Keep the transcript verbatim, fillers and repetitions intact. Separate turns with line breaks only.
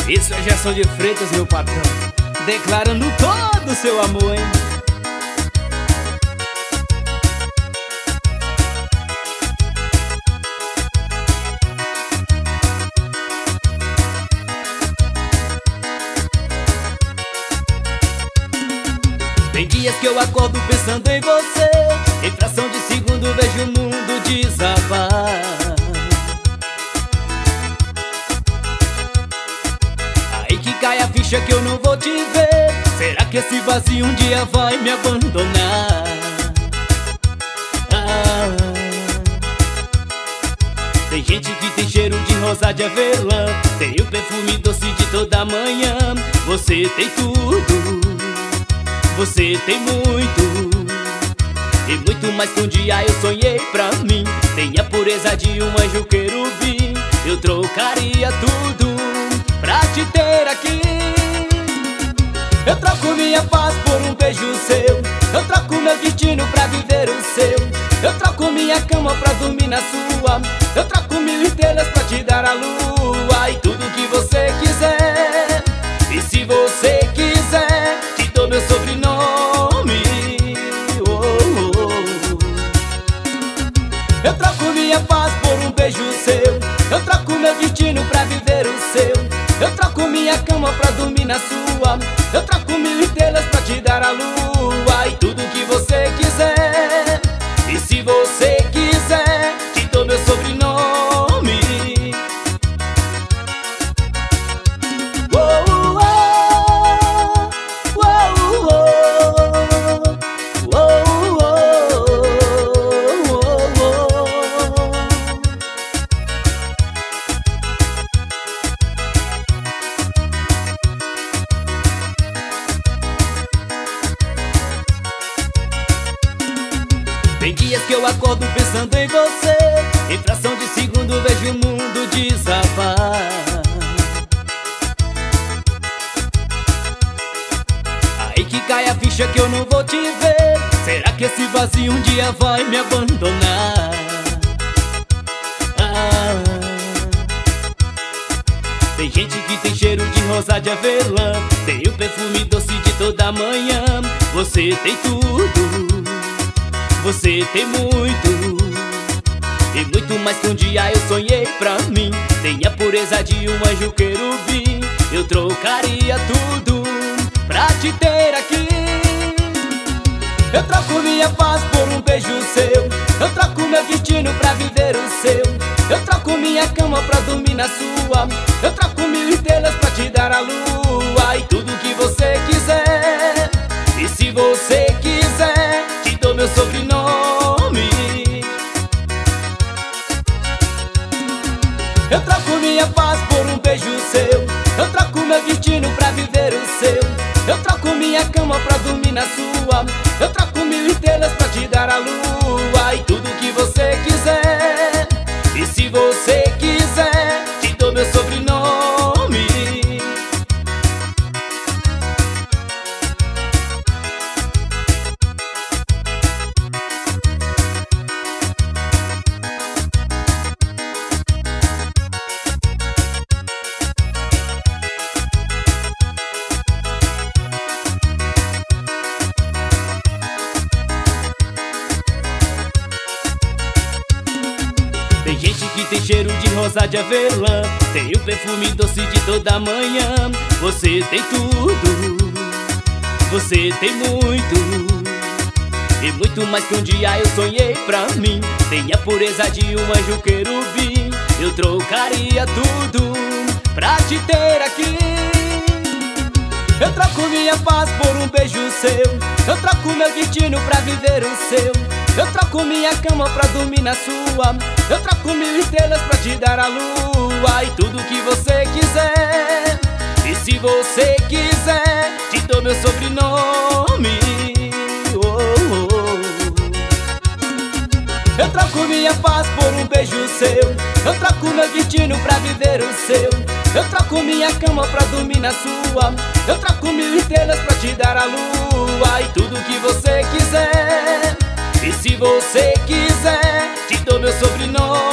Isso é Gerson de Freitas, meu patrão, declarando todo o seu amor, hein? Tem dias que eu acordo pensando em você, em fração de segundo vejo o mundo desabar. Aí que cai a ficha que eu não vou te ver. Será que esse vazio um dia vai me abandonar? Ah. Tem gente que tem cheiro de rosa de avelã, tem o perfume doce de toda manhã. Você tem tudo, você tem muito, e muito mais que um dia eu sonhei pra mim. Tem a pureza de um anjo querubim. Eu trocaria tudo pra te ter aqui. Eu troco minha paz por um beijo seu, eu troco meu destino pra viver o seu. Eu troco minha cama pra dormir na sua, eu troco mil estrelas pra te dar a lua. E tudo que você quiser, e se você quiser, te dou meu sobrenome. Oh, oh, oh. Eu troco minha paz por um beijo seu, eu troco meu destino pra viver o seu. Eu troco minha cama pra dormir na sua, eu troco mil estrelas pra te dar a lua. E tudo que você quiser, e se você quiser, te dou meu sobrenome. Oh, oh, oh, oh, oh, oh, oh, oh. Tem dias que eu acordo pensando em você, em fração de segundo vejo o mundo desabar. Aí que cai a ficha que eu não vou te ver. Será que esse vazio um dia vai me abandonar? Ah. Tem gente que tem cheiro de rosa de avelã, tem o perfume doce de toda manhã. Você tem tudo, você tem muito, e muito mais que um dia eu sonhei pra mim. Tem a pureza de um anjo querubim. Eu trocaria tudo pra te ter aqui. Eu troco minha paz por um beijo seu, eu troco meu destino pra viver o seu. Eu troco minha cama pra dormir na sua, eu troco mil estrelas pra te dar a lua. E tudo que você quiser, e se você quiser, te dou meu sobrenome. Eu troco minha paz por um beijo seu, eu troco meu destino pra viver o seu. Eu troco minha cama pra dormir na sua, eu troco mil estrelas pra te dar a lua. E tudo que você quiser, e se você quiser, te dou meu sobrenome. Tem gente que tem cheiro de rosa de avelã, tem o perfume doce de toda manhã. Você tem tudo, você tem muito, e muito mais que um dia eu sonhei pra mim. Tem a pureza de um anjo querubim. Eu trocaria tudo pra te ter aqui. Eu troco minha paz por um beijo seu, eu troco meu destino pra viver o seu. Eu troco minha cama pra dormir na sua, eu troco mil estrelas pra te dar a lua. E tudo que você quiser, e se você quiser, te dou meu sobrenome. Oh, oh, oh. Eu troco minha paz por um beijo seu, eu troco meu destino pra viver o seu. Eu troco minha cama pra dormir na sua, eu troco mil estrelas pra te dar a lua. E tudo que você quiser, e se você quiser, te dou meu sobrenome.